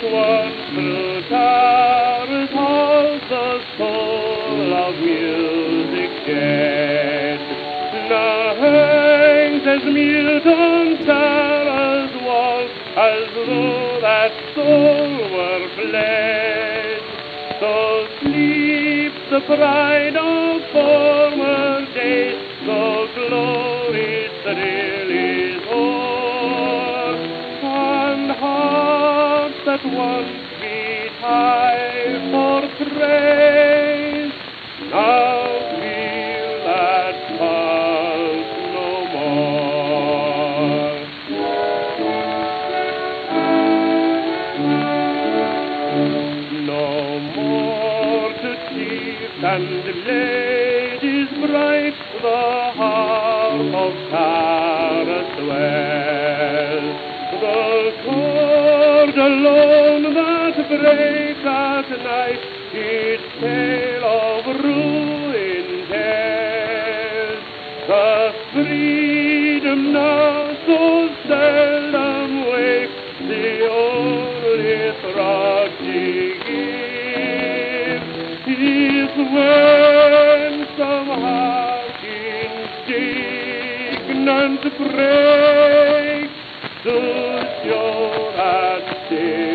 that once through towers holds the soul of music dead, now hangs as mute on Sarah's wall, as though that soul were fled. So sleeps the pride of former days, so glory thrill is o'er, and hearts that once beat high for praise now feel that pulse no more. No more to chiefs and ladies bright the harp of Tara swells, the chord alone that breaks at night its tale of ruin tells. The freedom now so seldom wakes, the only throb she gives is when some heart indignant breaks to show that